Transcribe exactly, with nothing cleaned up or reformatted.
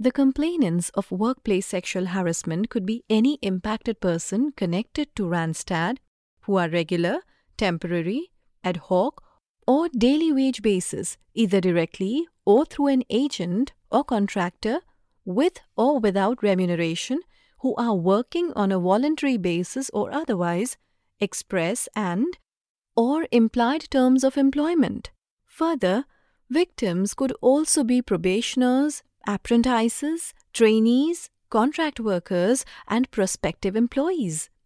The complainants of workplace sexual harassment could be any impacted person connected to Randstad who are regular, temporary, ad hoc, or daily wage basis, either directly or through an agent or contractor, with or without remuneration, who are working on a voluntary basis or otherwise, express and or implied terms of employment. Further, victims could also be probationers, apprentices, trainees, contract workers, and prospective employees.